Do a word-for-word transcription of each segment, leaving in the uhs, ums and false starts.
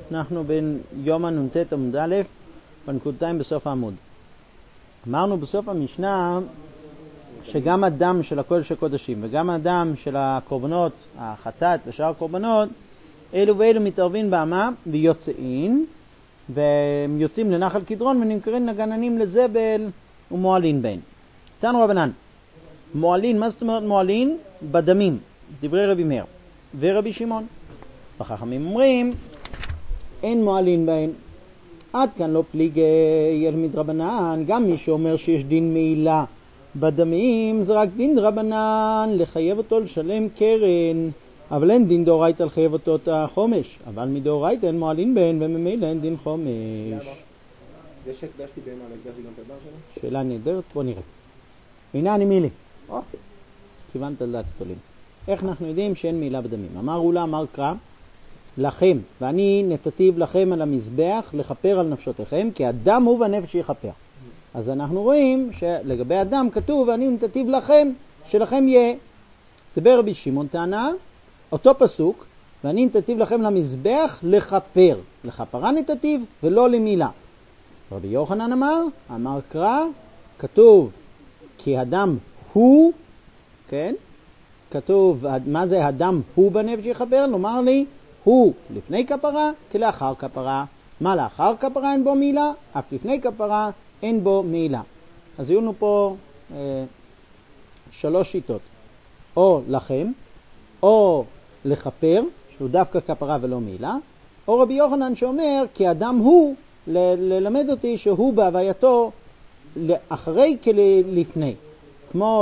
אנחנו בין יום הנ"ט עמוד א' בנקודתיים בסוף העמוד. אמרנו בסוף המשנה שגם הדם של הקודש הקודשים וגם הדם של הקורבנות, החטאת ושאר הקורבנות, אלו ואלו מתערבים באמה ויוצאים, והם יוצאים לנחל קדרון ונמכרים לגננים לזבל ומועלין בהן. תנו רבנן, מועלין, מה זאת אומרת מועלין? בדמים, דברי רבי מאיר ורבי שמעון. וחכמים אומרים אין מועלין בהן. עד כאן לא פליגי אל מדרבנן. גם מי שאומר שיש דין מעילה בדמים זה רק דין דרבנן לחייב אותו לשלם קרן, אבל אין דין דאורייתא לחייב אותו את החומש. אבל מדאורייתא אין מועלין בהן וממילא אין דין חומש. זה שהקדשתי בהמה, הקדשתי גם את הדם שלו? שאלה נהדרת, בוא נראה. הנה אני מילי. כיוונת לדעת גדולים. איך אנחנו יודעים שאין מעילה בדמים? אמר אולה, אמר קרא, לכם, ואני נתתיו לכם על המזבח לכפר על נפשותיכם, כי הדם הוא בנפש יכפר. אז אנחנו רואים שלגבי הדם כתוב, ואני נתתיו לכם, שלכם יהיה. דבר רבי שמעון טענה, אותו פסוק, ואני נתתיו לכם למזבח לכפר. לכפרה נתתיו ולא למילה. רבי יוחנן אמר, אמר קרא, כתוב, כי הדם הוא, כן? כתוב, מה זה הדם הוא בנפש יכפר? נאמר לי, הוא לפני כפרה כלאחר כפרה. מה לאחר כפרה אין בו מילה? אף לפני כפרה אין בו מילה. אז יהיו לנו פה אה, שלוש שיטות. או לכם, או לכפר, שהוא דווקא כפרה ולא מילה, או רבי יוחנן שאומר, כי אדם הוא, ל- ללמד אותי שהוא בהווייתו אחרי כלפני. כמו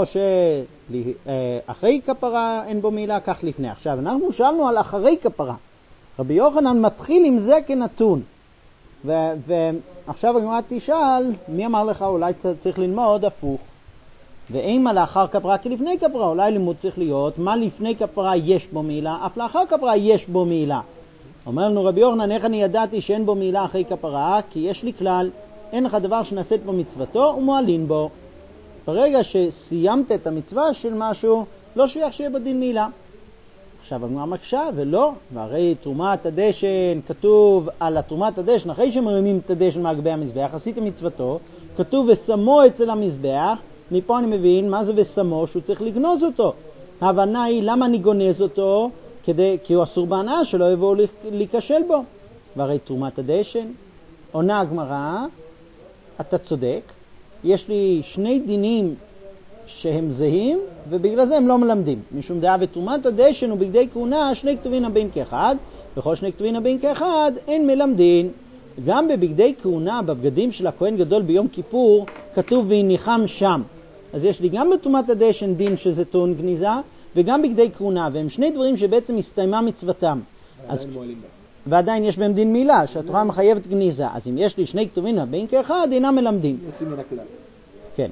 שאחרי כפרה אין בו מילה, כך לפני. עכשיו, אנחנו שאלנו על אחרי כפרה. רבי יוחנן מתחיל עם זה כנתון. ו- ועכשיו הגמרא תשאל, מי אמר לך אולי צריך ללמוד הפוך? ואם לאחר כפרה כלפני כפרה, אולי לימוד צריך להיות, מה לפני כפרה יש בו מילה, אף לאחר כפרה יש בו מילה. אומר לנו רבי יוחנן, איך אני ידעתי שאין בו מילה אחרי כפרה? כי יש לי כלל, אין לך דבר שנעשית בו מצוותו ומועלין בו. ברגע שסיימת את המצווה של משהו, לא שייך שיהיה בדין מילה. עכשיו הגמרא מקשה, ולא, והרי תרומת הדשן, כתוב על התרומת הדשן, אחרי שמרימים את הדשן מהגבי המזבח, עשיתם מצוותו, כתוב ושמו אצל המזבח. מפה אני מבין מה זה ושמו, שהוא צריך לגנוז אותו. ההבנה היא למה אני גונז אותו, כדי, כי הוא אסור בהנאה שלא יבואו להיכשל בו. והרי תרומת הדשן, עונה הגמרא, אתה צודק, יש לי שני דינים שהם זהים, ובגלל זה הם לא מלמדים. משום דעה ותרומת הדשן ובגדי כהונה, שני כתובין הבאים כאחד, וכל שני כתובין הבאים כאחד, אין מלמדין. גם בבגדי כהונה, בבגדים של הכהן גדול ביום כיפור, כתוב והניחם שם. אז יש לי גם בתרומת הדשן דין שזה טעון גניזה, וגם בגדי כהונה, והם שני דברים שבעצם הסתיימה מצוותם. אז... ועדיין יש בהם דין מילה, שהתורה מחייבת גניזה. אז אם יש לי שני כתובים הבאים כאחד, אינם מלמדים. יוצאים מן הכלל. כן.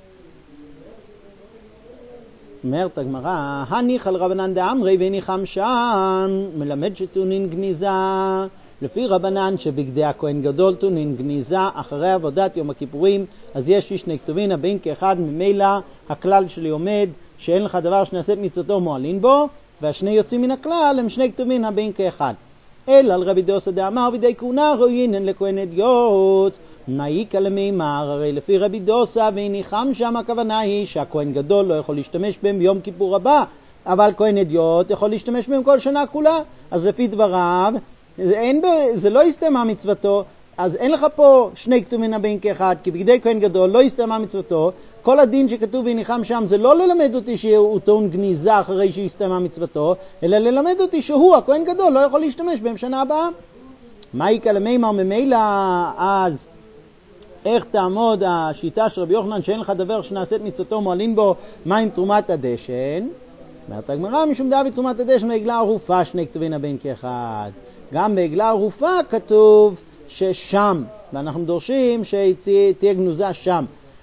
אומרת הגמרא, הניח על רבנן דאמרי והניחם שם, מלמד שטעונין גניזה. לפי רבנן שבגדי הכהן גדול טעונין גניזה אחרי עבודת יום הכיפורים, אז יש לי שני כתובים הבאים כאחד, ממילא הכלל שלי עומד שאין לך דבר שנעשית מצוותו מועלין בו, והשני יוצאים מן הכלל הם שני כתובים הבאים כאחד. אלא על רבי דוסא דאמר בידי כהונה ראויינן לכהן אדיוט. נאיקה למימר, הרי לפי רבי דוסא והניחם שם הכוונה היא שהכהן גדול לא יכול להשתמש בהם ביום כיפור הבא, אבל כהן אדיוט יכול להשתמש בהם כל שנה כולה. אז לפי דבריו זה, אין, זה לא הסתיימה מצוותו, אז אין לך פה שני כתובים הבאים כאחד, כי בגדי כהן גדול לא הסתיימה מצוותו. כל הדין שכתוב והניחם שם זה לא ללמד אותי שהוא טעון גניזה אחרי שהסתיימה מצוותו, אלא ללמד אותי שהוא, הכהן גדול, לא יכול להשתמש בהם שנה הבאה. מה יקה למימר ממילא? אז איך תעמוד השיטה של רבי יוחנן שאין לך דבר שנעשית מצוותו מועלים בו? מה עם תרומת הדשן? אומרת הגמרא, משום דעה בתרומת הדשן בעגלה ערופה שני כתובים הבאים כאחד. גם בעגלה ערופה כתוב ששם, ואנחנו דורשים שתהיה גנוזה שם.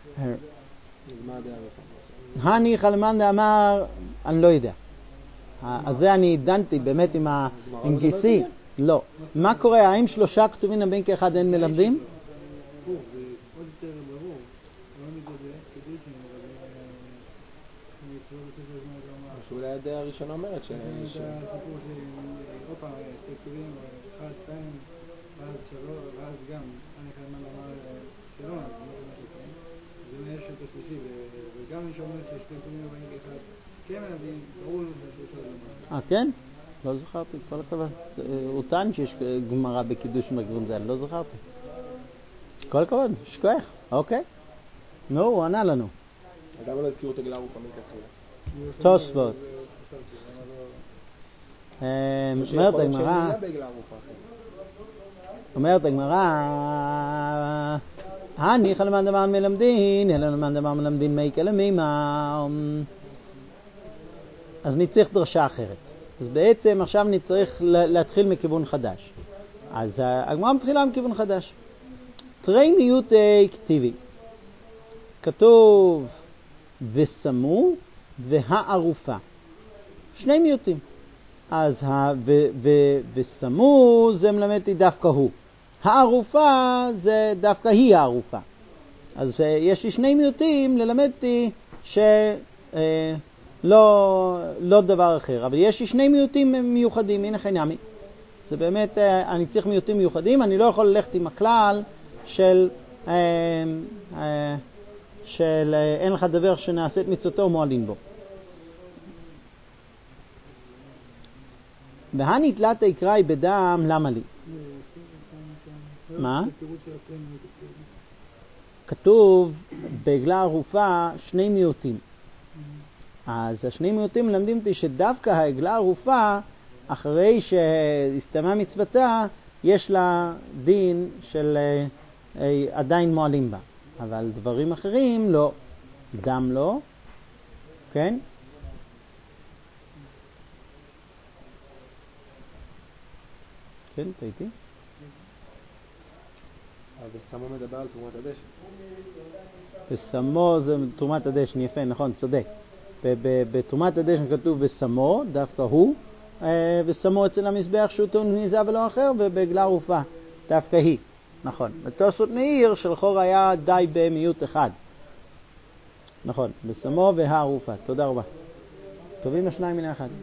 הניח על מאן דאמר, אני לא יודע. אז זה אני דנתי באמת עם גיסי. לא. מה קורה? האם שלושה כתובים הבאים כאחד אין מלמדים? זה עוד יותר ברור, לא מתגודל, כדי שנצטרך בספר זמן לומר. שאולי הדעה הראשונה אומרת ש... זה הסיפור של עוד פעם, שתי כתובים, אחד, שתיים, ואז שלא, ואז גם, אני חייב מה לומר שלא, אז זה יש את השלישי, וגם מי שאומר שיש שני תומים הבאים כאחד, כן מלמדים, ברור לנו שהשלושה לא. אה, כן? לא זכרתי, כל הכבוד. הוא טען שיש גמרא בקידוש בכיוון זה, לא זכרתי. כל הכבוד, שכוח, אוקיי. נו, הוא ענה לנו. למה לא הזכירו את הגלה ארוכה מלכתחילה? תוספות. אומרת הגמרא, אומרת הגמרא, הניחא למאן דאמר מלמדין, אלא למאן דאמר מלמדין מי כלמימה. אז נצטרך דרשה אחרת. אז בעצם עכשיו נצטרך להתחיל מכיוון חדש. אז הגמרא מתחילה מכיוון חדש. תרי מיעוטי כתיבי. כתוב וסמו והערופה. שני מיעוטים. אז ה, ו, ו, וסמו זה מלמדתי דווקא הוא. הערופה זה דווקא היא הערופה. אז יש לי שני מיעוטים ללמדתי שלא לא, לא דבר אחר. אבל יש לי שני מיעוטים מיוחדים. הנה חינמי. זה באמת, אני צריך מיעוטים מיוחדים. אני לא יכול ללכת עם הכלל של... של אין לך דבר שנעשית מצוותו ומועלין בו. והנתלת אקראי בדם, למה לי? מה? כתוב בעגלה ערופה שני מיעוטים. אז השני מיעוטים מלמדים אותי שדווקא העגלה ערופה, אחרי שהסתיימה מצוותה, יש לה דין של עדיין מועלים בה. אבל דברים אחרים לא. דם לא. כן? כן, תהייתי. וסמו מדבר על תרומת הדשן. וסמו זה תרומת הדשן, יפה, נכון, צודק. בתרומת הדשן כתוב וסמו, דווקא הוא, וסמו אצל המזבח שהוא טעון מזה ולא אחר, ובעגלה ערופה, דווקא היא. נכון. בתוספות מאיר של חור היה די במיעוט אחד. נכון, בסמו והערופה. תודה רבה. טובים השניים מן האחד.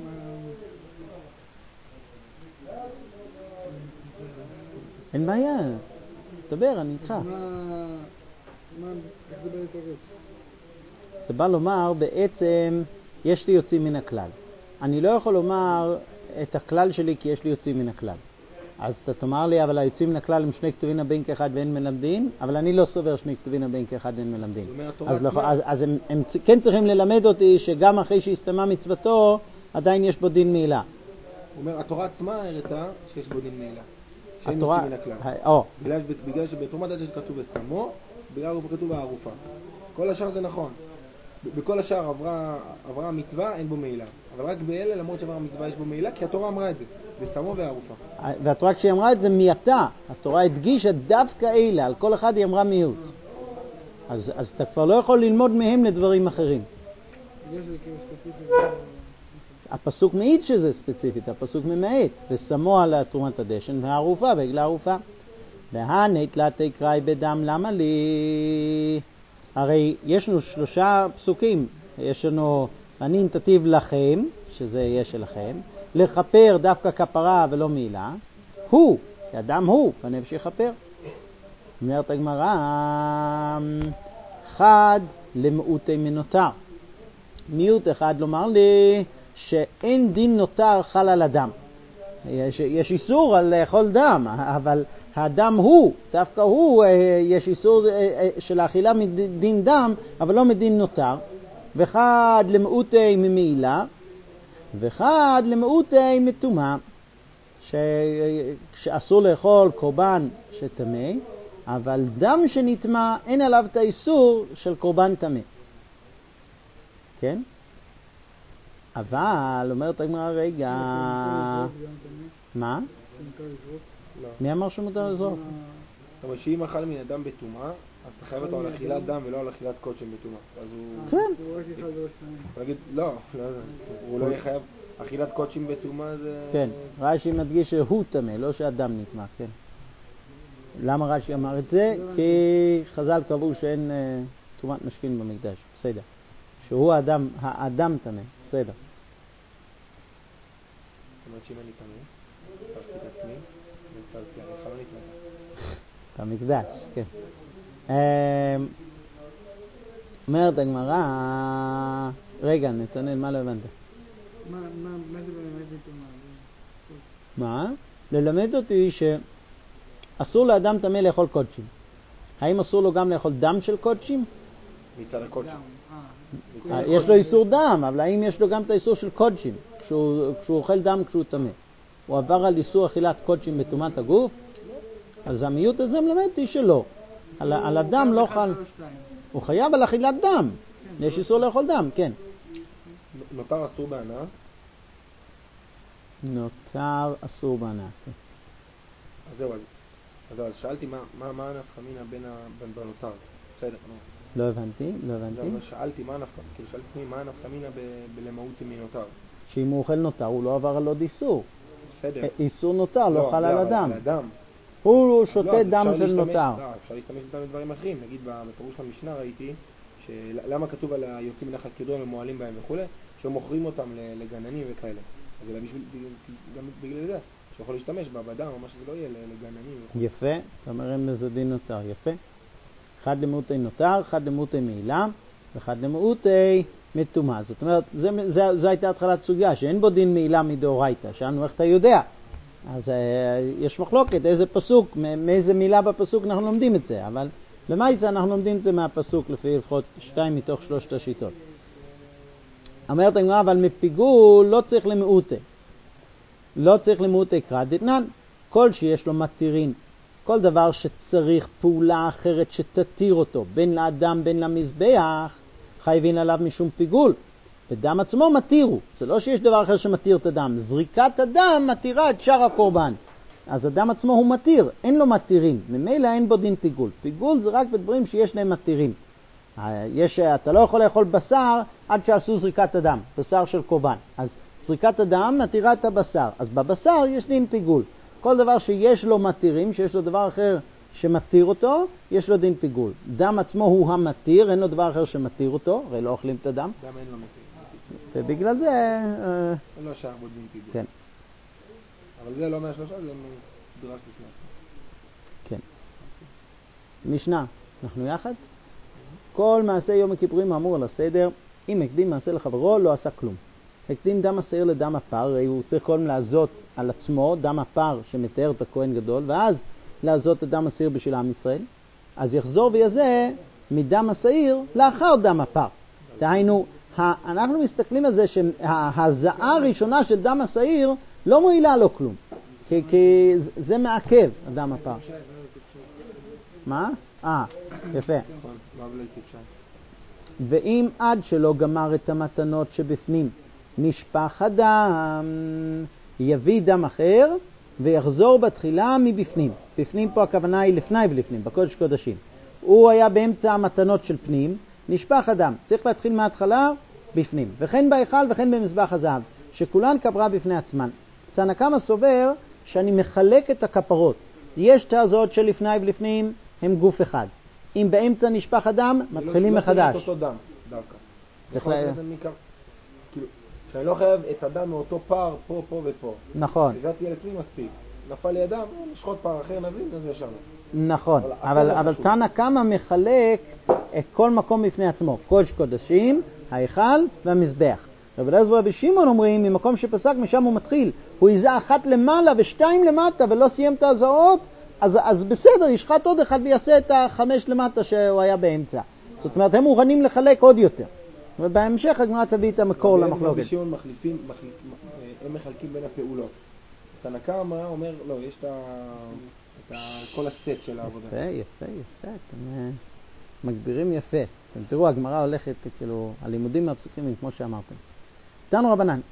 אין בעיה. תדבר, אני איתך. זה בא לומר, בעצם יש לי יוצאים מן הכלל. אני לא יכול לומר את הכלל שלי כי יש לי יוצאים מן הכלל. אז אתה תאמר לי, אבל היוצאים מן הכלל הם שני כתובין הבאים כאחד ואין מלמדין, אבל אני לא סובר שני כתובין הבאים כאחד ואין מלמדין. אז, לא, אז, אז הם, הם כן צריכים ללמד אותי שגם אחרי שהסתיימה מצוותו, עדיין יש בו דין מעילה. הוא אומר, התורה עצמה הראתה שיש בו דין מעילה. שאין התורה... יוצאים מן הכלל. או. בגלל, בגלל שבתרומת הדשן כתוב וסמו, בגלל כתוב בערופה. כל השאר זה נכון. בכל השאר עברה, עברה המצווה, אין בו מעילה. אבל רק באלה, למרות שעברה המצווה, יש בו מעילה, כי התורה אמרה את זה. וסמו והערופה. והתורה כשהיא אמרה את זה מייתה. התורה הדגישה דווקא אלה. על כל אחד היא אמרה מיעוט. אז, אז אתה כבר לא יכול ללמוד מהם לדברים אחרים. הפסוק מעיד שזה ספציפית. הפסוק ממעט. וסמו על תרומת הדשן והערופה, בעגלה ערופה. והנתלת אקראי בדם, למה לי? הרי יש לנו שלושה פסוקים. יש לנו, אני נתתיו לכם, שזה יהיה שלכם, לכפר דווקא כפרה ולא מעילה. הוא, האדם הוא, פניו שיכפר. אומרת הגמרא, חד למעוטי מנותר. מיעוט אחד לומר לי שאין דין נותר חל על אדם. יש, יש איסור על לאכול דם, אבל האדם הוא, דווקא הוא, יש איסור של האכילה מדין דם, אבל לא מדין נותר. וחד למעוטי ממעילה, וחד למעוטי מטומאה, שאסור לאכול קורבן שטמא, אבל דם שנטמא אין עליו את האיסור של קורבן טמא. כן? אבל, אומרת הגמרא, רגע, מה? מי אמר שמותר לזרוק? אבל שאם אכל מן הדם בטומאה, אז אתה חייב אותו על אכילת דם ולא על אכילת קודש בטומאה. אז הוא... כן. הוא יגיד, לא, הוא לא יהיה חייב. אכילת קודשים בטומאה זה... כן, רש"י מדגיש שהוא טמא, לא שהדם נטמא, כן. למה רש"י אמר את זה? כי חז"ל קבעו שאין טומאת משכין במקדש, בסדר. שהוא האדם, האדם טמא, בסדר. זאת אומרת שאם אני טמא? פרסתי את עצמי, ופרסתי, אני חלונית מתה. במקדש, כן. אומרת הגמרא, רגע, נתנאל, מה לא הבנת? מה מה- מה זה באמת לטומאה? מה? ללמד אותי שאסור לאדם טמא לאכול קודשים. האם אסור לו גם לאכול דם של קודשים? מצד הקודש. דם, מצד אה. אה, יש לו איסור דם, אבל האם יש לו גם את האיסור של קודשים, כשהוא, כשהוא אוכל דם כשהוא טמא? הוא עבר על איסור אכילת קודשים בטומאת הגוף? אז המיעוט הזה מלמד אותי שלא. על, על הדם לא חל. הוא חייב על אכילת דם. יש איסור לאכול דם, כן. נותר אסור בהנאה? נותר אסור בהנאה. כן. אז זהו, אז, אז, זהו, אז שאלתי מה, מה, מה הנפקא מינה בין ה- בין בנותר. בסדר, נו. לא הבנתי, לא זהו, הבנתי. אבל שאלתי מה הנפקא, כאילו שאלתי מי, מה הנפקא מינה ב- בלמהותי מנותר. שאם הוא אוכל נותר, הוא לא עבר על עוד איסור. בסדר. איסור נותר לא חל על אבל הדם. על הדם. הוא לא, שותה אז דם אפשר של להשתמש- נותר. לא, אפשר להשתמש גם בדברים אחרים. נגיד בפירוש המשנה ראיתי, שלמה כתוב על היוצאים מנחת קדרון ומועלים בהם וכולי, שמוכרים אותם ל- לגננים וכאלה. אז אולי בשביל, גם בגלל זה, שיכול להשתמש בה, בדם או מה שזה לא יהיה, לגננים וכולי. יפה, אתה אומר אין בזה דין נותר, יפה. אחד למעוטי נותר, אחד למעוטי מעילה, ואחד למעוטי מטומאה. זאת אומרת, זה, זה, זה הייתה התחלת סוגיה, שאין בו דין מעילה מדאורייתא, שאלנו איך אתה יודע. אז אה, יש מחלוקת, איזה פסוק, מאיזה מילה בפסוק אנחנו לומדים את זה, אבל למעשה אנחנו לומדים את זה מהפסוק לפי לפחות שתיים מתוך שלושת השיטות. אומרת הגמרא, אבל מפיגול לא צריך למעוטי. לא צריך למעוטי קרא דתנן. כל שיש לו מתירין, כל דבר שצריך פעולה אחרת שתתיר אותו, בין לאדם בין למזבח, חייבים עליו משום פיגול. בדם עצמו מתירו, זה לא שיש דבר אחר שמתיר את הדם. זריקת הדם מתירה את שאר הקורבן. אז הדם עצמו הוא מתיר, אין לו מתירים, ממילא אין בו דין פיגול. פיגול זה רק בדברים שיש להם מתירים. יש, אתה לא יכול לאכול בשר עד שעשו זריקת הדם, בשר של קורבן. אז זריקת הדם מתירה את הבשר, אז בבשר יש דין פיגול. כל דבר שיש לו מתירים, שיש לו דבר אחר שמתיר אותו, יש לו דין פיגול. דם עצמו הוא המתיר, אין לו דבר אחר שמתיר אותו, הרי לא אוכלים את הדם. דם אין לו מתיר. ובגלל זה... אה, לא שער בו דין פיגול. כן, אבל זה לא מהשלושה, זה מדרש בפני עצמו. כן. משנה, אנחנו יחד? כל מעשה יום הכיפורים האמור על הסדר, אם הקדים מעשה לחברו, לא עשה כלום. הקדים דם השעיר לדם הפר, הרי הוא צריך קודם לעזות על עצמו, דם הפר שמתאר את הכהן גדול, ואז לעזות את דם השעיר בשביל עם ישראל. אז יחזור ויזה מדם השעיר לאחר דם הפר. דהיינו, אנחנו מסתכלים על זה שההזעה הראשונה של דם השעיר לא מועילה לו כלום, כי, כי זה מעכב הדם הפר. מה? אה, יפה. נכון, לא בלי טיפשה. ואם עד שלא גמר את המתנות שבפנים נשפך הדם, יביא דם אחר ויחזור בתחילה מבפנים. בפנים פה הכוונה היא לפני ולפנים, בקודש קודשים. הוא היה באמצע המתנות של פנים, נשפך הדם. צריך להתחיל מההתחלה בפנים. וכן בהיכל וכן במזבח הזהב, שכולן כפרה בפני עצמן. תנא קמא סובר שאני מחלק את הכפרות. יש את ההזעות של לפני ולפנים, הם גוף אחד. אם באמצע נשפך הדם, מתחילים מחדש. לא צריך את אותו דם, דווקא. צריך יכול לה- להיות מכך, כאילו, שאני לא חייב את הדם מאותו פער, פה, פה ופה. נכון, זה תהיה לפני מספיק. נפל לי הדם, נשחוט פער אחר, נבין, אז ישר. נכון. אבל אבל, הכל אבל חשוב. תנא קמא מחלק את כל מקום בפני עצמו. קודש קודשים, ההיכל והמזבח. רבי אליעזר ורבי שמעון אומרים, ממקום שפסק משם הוא מתחיל. הוא יזה אחת למעלה ושתיים למטה ולא סיים את ההזעות, אז, אז בסדר, ישחט עוד אחד ויעשה את החמש למטה שהוא היה באמצע. זאת אומרת, הם מוכנים לחלק עוד יותר. ובהמשך הגמרא תביא את המקור רבי אליעזר למחלוקת. ורבי שמעון מחליפים, מחליפ, הם מחלקים בין הפעולות. תנא קמא אומר, לא, יש את ה- את ה- כל הסט של העבודה. יפה, יפה, יפה. אתם אה, מגבירים יפה. אתם תראו, הגמרא הולכת, כאילו, הלימודים מהפסוקים הם כמו שאמרתם. תנו רבנן,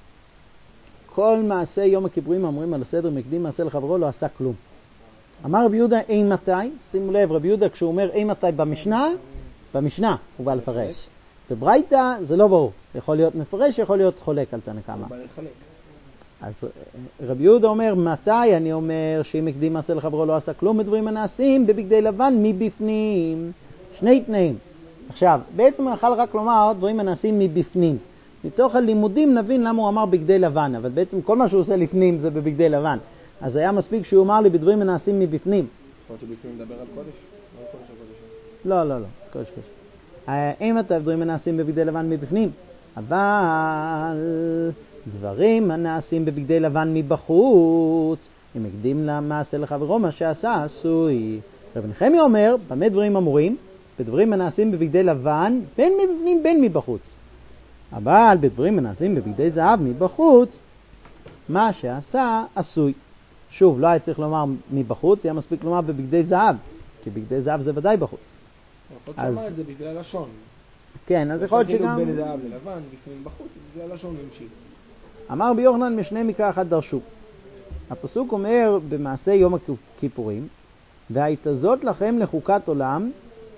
כל מעשה יום הכיפורים אומרים על הסדר מקדים מעשה לחברו לא עשה כלום. אמר רבי יהודה אין מתי, שימו לב, רבי יהודה כשהוא אומר אין מתי במשנה, במשנה הוא בא לפרש. בברייתא זה לא ברור, יכול להיות מפרש, יכול להיות חולק על תנא קמא. הוא בא לחלק. אז רבי יהודה אומר, מתי אני אומר שאם הקדים מעשה לחברו לא עשה כלום, בדברים הנעשים בבגדי לבן מבפנים. שני תנאים. עכשיו, בעצם אני יכול רק לומר דברים הנעשים מבפנים. מתוך הלימודים נבין למה הוא אמר בגדי לבן, אבל בעצם כל מה שהוא עושה לפנים זה בבגדי לבן. אז היה מספיק שהוא אמר לי בדברים הנעשים מבפנים. יכול להיות שבפנים מדבר על קודש? לא על קודש על קודש. לא, לא, לא, זה קודש קודש. אם אתה דברים הנעשים בבגדי לבן מבפנים, אבל דברים הנעשים בבגדי לבן מבחוץ, הם הקדים למעשה לחברו מה שעשה עשוי. רב נחמיה אומר, במה דברים אמורים? בדברים הנעשים בבגדי לבן, בין מבפנים בין מבחוץ. אבל בדברים הנעשים בבגדי זהב מבחוץ, מה שעשה עשוי. שוב, לא היה צריך לומר מבחוץ, היה מספיק לומר בבגדי זהב, כי בגדי זהב זה ודאי בחוץ. יכול להיות שמה את זה בגלל לשון. כן, אז יכול להיות שגם... בין זהב ללבן, בפנים בחוץ, בגלל לשון המשיך. אמר רבי יוחנן משנה מקרא אחת דרשו. הפסוק אומר במעשה יום הכיפורים, והייתה זאת לכם לחוקת עולם,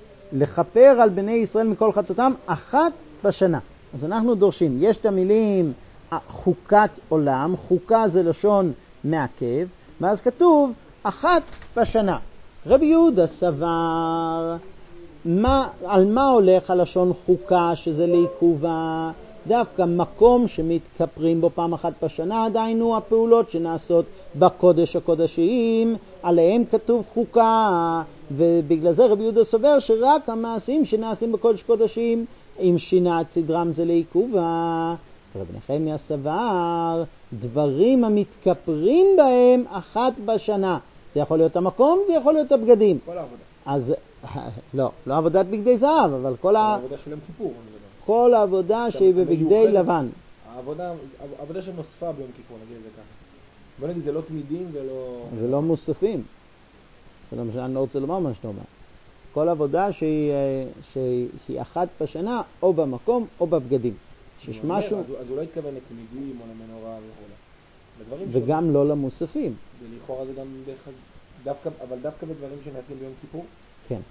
לכפר על בני ישראל מכל חטאותם אחת בשנה. אז אנחנו דורשים, יש את המילים חוקת עולם, חוקה זה לשון מעכב, ואז כתוב אחת בשנה. רבי יהודה סבר, מה, על מה הולך הלשון חוקה שזה לעיכובה? דווקא מקום שמתכפרים בו פעם אחת בשנה, עדיין הוא הפעולות שנעשות בקודש הקודשים, עליהם כתוב חוקה, ובגלל זה רבי יהודה סובר שרק המעשים שנעשים בקודש קודשים, אם שינה את סדרם זה לעיכובה. רבי נחמיה סבר, דברים המתכפרים בהם אחת בשנה. זה יכול להיות המקום, זה יכול להיות הבגדים. כל העבודה. אז, לא, לא עבודת בגדי זהב, אבל כל ה... העבודה של יום כיפור. כל העבודה שהיא בבגדי לבן. העבודה, העבודה שנוספה ביום כיפור, נגיד את זה ככה. בוא נגיד, זה לא תמידים ולא... ולא מוספים. זה לא משנה, אני לא רוצה לומר מה שאתה אומר. כל עבודה שהיא, שהיא, שהיא אחת בשנה, או במקום, או בבגדים. שיש משהו... אז, אז הוא לא התכוון לתמידים או למנורה וכו'. וגם שלו. לא למוספים. ולכאורה זה גם דרך... דווקא, אבל דווקא בדברים שנעשים ביום כיפור? כן.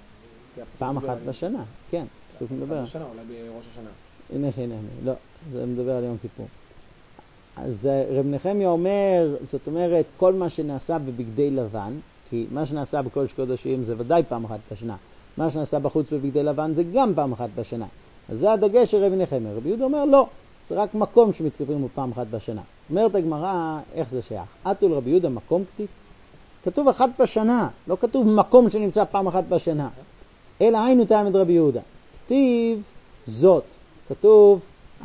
פעם אחת בשנה, כן. פסוק מדבר. אחת בשנה, אולי בראש השנה. הנה, הנה, הנה. לא, זה מדבר על יום כיפור. אז רב נחמיה אומר, זאת אומרת, כל מה שנעשה בבגדי לבן, כי מה שנעשה בקודש קודשים זה ודאי פעם אחת בשנה. מה שנעשה בחוץ בבגדי לבן זה גם פעם אחת בשנה. אז זה הדגש של רב נחמיה. רבי יהודה אומר, לא, זה רק מקום שמתכפרים בו פעם אחת בשנה. אומרת הגמרא, איך זה שייך? עטו לרבי יהודה מקום כתיב? כתוב אחת בשנה, לא כתוב מקום שנמצא פעם אחת בשנה. אלא היינו תעמד רבי יהודה. כתיב זאת. כתוב,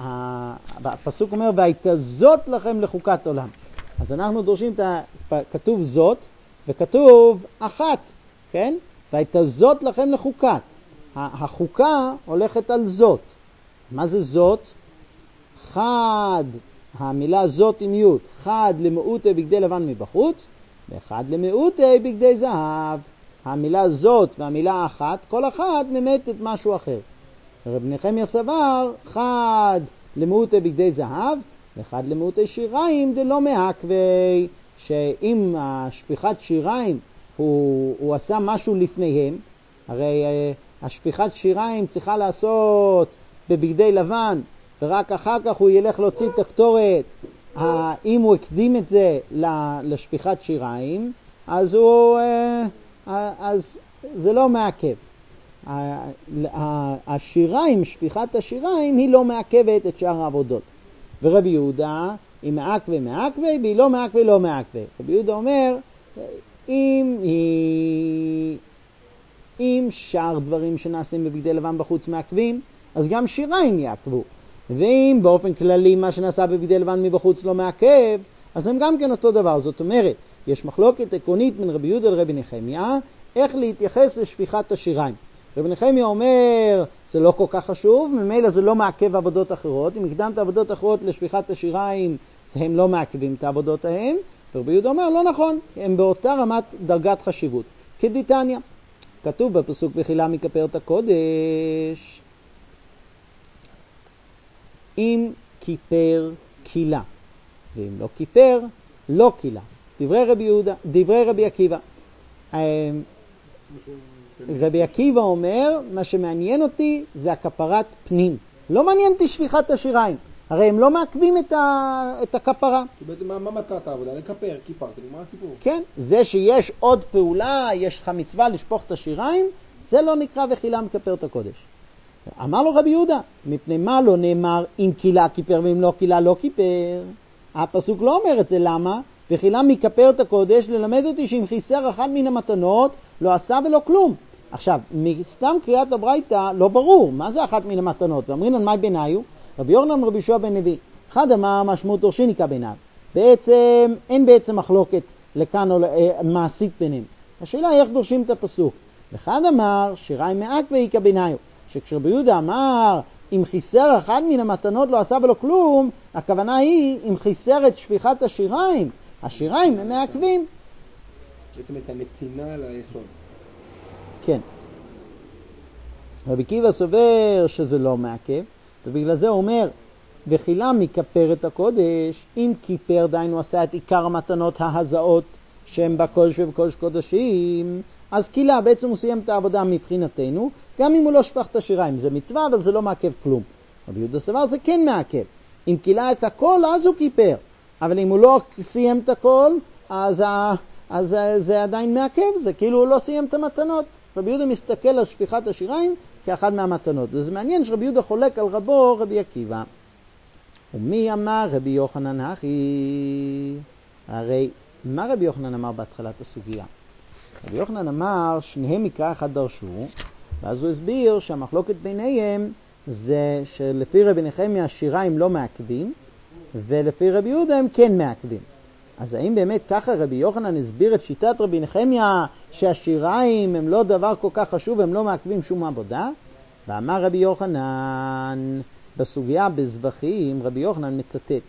הפסוק אומר, והייתה זאת לכם לחוקת עולם. אז אנחנו דורשים את ה... כתוב זאת, וכתוב אחת, כן? והייתה זאת לכם לחוקת. החוקה הולכת על זאת. מה זה זאת? חד, המילה זאת עם יוד, חד למעוטי בגדי לבן מבחוץ, ואחד למעוטי בגדי זהב. המילה זאת והמילה אחת, כל אחת ממתת משהו אחר. רב נחמיה סבר, חד למעוטי בגדי זהב, ואחד למעוטי שיריים דלא מעכבי, שאם השפיכת שיריים הוא, הוא עשה משהו לפניהם, הרי השפיכת שיריים צריכה לעשות בבגדי לבן, ורק אחר כך הוא ילך להוציא את הקטורת. אם הוא הקדים את זה לשפיכת שיריים, אז, הוא, אז זה לא מעכב. השיריים, שפיכת השיריים, היא לא מעכבת את שאר העבודות. ורבי יהודה, היא מעכבי מעכבי, והיא לא מעכבי לא מעכבי. רבי יהודה אומר, אם היא... אם שאר דברים שנעשים בבגדי לבן בחוץ מעכבים, אז גם שיריים יעכבו. ואם באופן כללי מה שנעשה בבגדי לבן מבחוץ לא מעכב, אז הם גם כן אותו דבר. זאת אומרת, יש מחלוקת עקרונית בין רבי יהודה לרבי נחמיה, איך להתייחס לשפיכת השיריים. רבי נחמיה אומר, זה לא כל כך חשוב, ממילא זה לא מעכב עבודות אחרות. אם הקדמת עבודות אחרות לשפיכת השיריים, הם לא מעכבים את העבודות ההם. ורבי יהודה אומר, לא נכון, הם באותה רמת דרגת חשיבות. כדיטניה. כתוב בפסוק בחילה מכפר את הקודש, אם כיפר קילה, ואם לא כיפר, לא קילה. דברי רבי יהודה, דברי רבי עקיבא. רבי עקיבא אומר, מה שמעניין אותי זה הכפרת פנים. לא מעניין אותי שפיכת השיריים. הרי הם לא מעכבים את, ה... את הכפרה. בעצם מה, מה מטרת העבודה? לקפר, כיפרתי, מה הסיפור? כן, זה שיש עוד פעולה, יש לך מצווה לשפוך את השיריים, זה לא נקרא וחילה מכפר את הקודש. אמר לו רבי יהודה, מפני מה לא נאמר אם קילה כיפר ואם לא קילה לא כיפר? הפסוק לא אומר את זה, למה? וחילה מכפר את הקודש, ללמד אותי שאם חיסר אחת מן המתנות, לא עשה ולא כלום. עכשיו, מסתם קריאת הברייתא לא ברור, מה זה אחת מן המתנות? ואמרים על מה ביניו? רבי יוחנן ורבי יהושע בן לוי. אחד אמר משמעות דורשיניקה ביניו. בעצם, אין בעצם מחלוקת לכאן או מעשית ביניהם. השאלה היא איך דורשים את הפסוק. אחד אמר שיריים מעכבי איכא ביניו. שכשרבי יהודה אמר אם חיסר אחד מן המתנות לא עשה ולא כלום, הכוונה היא אם חיסר את שפיכת השיריים. השיריים הם מעכבים. בעצם את הנתינה ליסוד. כן. רבי עקיבא סובר שזה לא מעכב, ובגלל זה הוא אומר, וחילה מכפר את הקודש, אם כיפר דיינו עשה את עיקר המתנות ההזעות שהם בקודש ובקודש קודשים, אז קילה בעצם הוא סיים את העבודה מבחינתנו, גם אם הוא לא שפך את השיריים. זה מצווה, אבל זה לא מעכב כלום. רבי יהודה סבר זה כן מעכב. אם קילה את הכל, אז הוא כיפר. אבל אם הוא לא סיים את הכל, אז, אז זה עדיין מעכב, זה כאילו הוא לא סיים את המתנות. רבי יהודה מסתכל על שפיכת השיריים כאחד מהמתנות. זה מעניין שרבי יהודה חולק על רבו רבי עקיבא. ומי אמר רבי יוחנן הכי? הרי מה רבי יוחנן אמר בהתחלת הסוגיה? רבי יוחנן אמר שניהם מקרא אחד דרשו, ואז הוא הסביר שהמחלוקת ביניהם זה שלפי רבי נחמיה השיריים לא מעכבים, ולפי רבי יהודה הם כן מעכבים. אז האם באמת ככה רבי יוחנן הסביר את שיטת רבי נחמיה שהשיריים הם לא דבר כל כך חשוב, הם לא מעכבים שום עבודה? ואמר רבי יוחנן בסוגיה בזבחים, רבי יוחנן מצטט,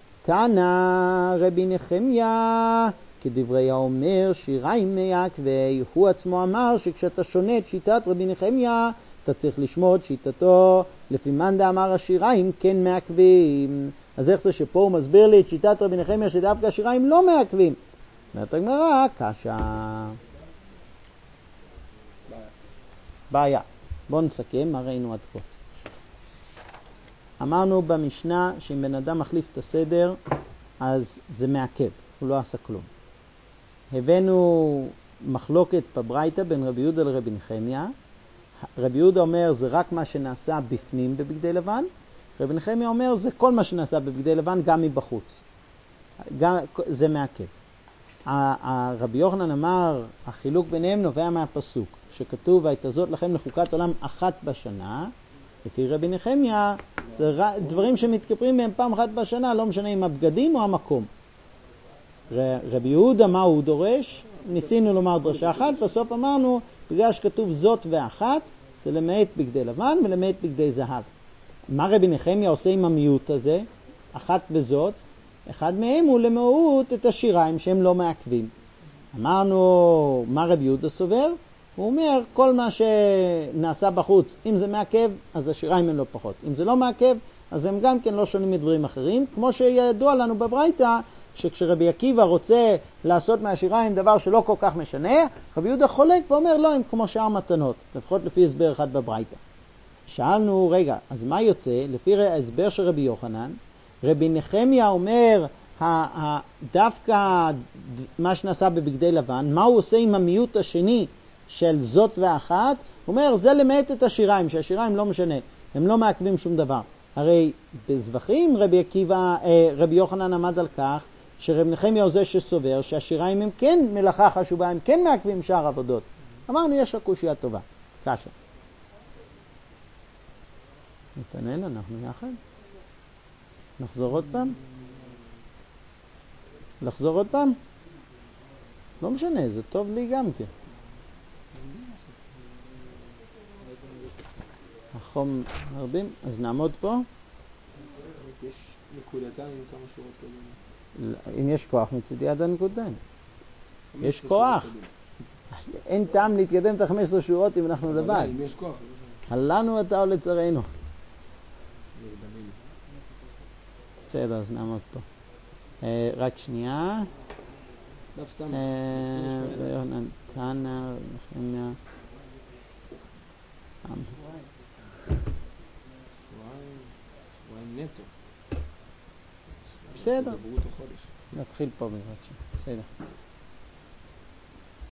תנא רבי נחמיה כדברי האומר שיריים מעכבי, הוא עצמו אמר שכשאתה שונה את שיטת רבי נחמיה אתה צריך לשמוע את שיטתו לפי מאן דאמר השיריים כן מעכבים. אז איך זה שפה הוא מסביר לי את שיטת רבי נחמיה שדווקא השיריים לא מעכבים? אומרת הגמרא, קשה. בעיה. בואו נסכם מה ראינו עד כה. אמרנו במשנה שאם בן אדם מחליף את הסדר אז זה מעכב, הוא לא עשה כלום. הבאנו מחלוקת בברייתא בין רבי יהודה לרבי נחמיה. רבי יהודה אומר זה רק מה שנעשה בפנים בבגדי לבן, רבי נחמיה אומר זה כל מה שנעשה בבגדי לבן גם מבחוץ, גם, זה מעכב. רבי יוחנן אמר החילוק ביניהם נובע מהפסוק שכתוב והייתה זאת לכם לחוקת עולם אחת בשנה. לפי רבי נחמיה זה דברים שמתכפרים מהם פעם אחת בשנה, לא משנה אם הבגדים או המקום. רבי יהודה מה הוא דורש? ניסינו לומר דרשה אחת, בסוף אמרנו בגלל שכתוב זאת ואחת זה למעט בגדי לבן ולמעט בגדי זהב. מה רבי נחמיה עושה עם המיעוט הזה? אחת וזאת, אחד מהם הוא למהות את השיריים שהם לא מעכבים. אמרנו מה רבי יהודה סובר? הוא אומר כל מה שנעשה בחוץ אם זה מעכב אז השיריים הם לא פחות, אם זה לא מעכב אז הם גם כן לא שונים מדברים אחרים, כמו שידוע לנו בברייתא שכשרבי עקיבא רוצה לעשות מהשיריים דבר שלא כל כך משנה, רבי יהודה חולק ואומר לא, הם כמו שאר מתנות, לפחות לפי הסבר אחד בברייתא. שאלנו רגע, אז מה יוצא? לפי ההסבר של רבי יוחנן, רבי נחמיה אומר דווקא מה שנעשה בבגדי לבן, מה הוא עושה עם המיעוט השני של זאת ואחת? הוא אומר זה למעט את השיריים, שהשיריים לא משנה, הם לא מעכבים שום דבר. הרי בזבחים רבי עקיבא, רבי יוחנן עמד על כך שרבי נחמיה הוא זה שסובר שהשיריים הם כן מלאכה חשובה, הם כן מעכבים שאר עבודות. אמרנו יש רק קושיה טובה. קשה. נתנאל, אנחנו יחד. נחזור עוד פעם? לחזור עוד פעם? לא משנה, זה טוב לי גם כן. החום מרבים, אז נעמוד פה. יש נקודתיים עם כמה שורות קודם. אם יש כוח מצידי עד הנקודה. יש כוח. אין טעם להתקדם את ה-חמש עשרה שורות אם אנחנו לבד. אם יש כוח. הלנו אתה או לצרינו. בסדר, אז נעמוד פה. רק שנייה. דף סתם. תנא, נחמיה. שבועיים נטו. בסדר. דברו אותו חודש. נתחיל פה בעזרת שם. בסדר.